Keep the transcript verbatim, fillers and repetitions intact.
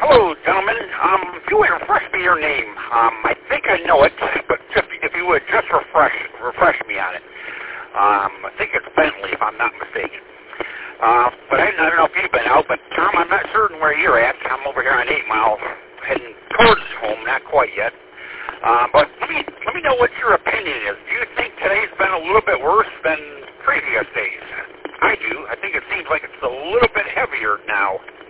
hello, gentlemen. Um, if you would refresh me your name. Um, I think I know it, but just, if you would just refresh refresh me on it. Um, I think it's Bentley, if I'm not mistaken. Uh, but I, I don't know if you've been out, but Tom, I'm not certain where you're at. I'm over here on eight Mile, heading towards home, not quite yet. Uh, but let me, let me know what your opinion is. Do you think today's been a little bit worse than previous days? I do. I think it seems like it's a little bit heavier now.